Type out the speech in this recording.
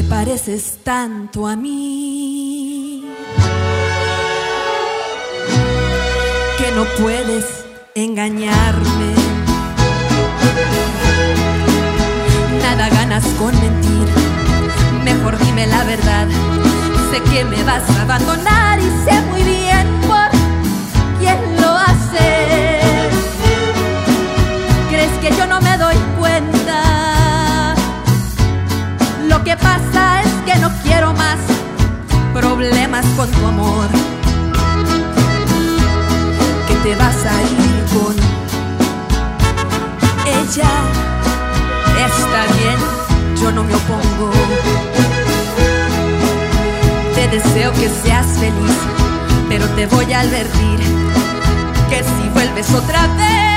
te pareces tanto a mí que no puedes engañarme. Nada ganas con mentir, mejor dime la verdad. Sé que me vas a abandonar y sé muy bien por quién lo hace. ¿Crees que yo no me doy cuenta? Lo que pasa es que no quiero más problemas con tu amor. Que te vas a ir con ella. Está bien, yo no me opongo. Te deseo que seas feliz, pero te voy a advertir que si vuelves otra vez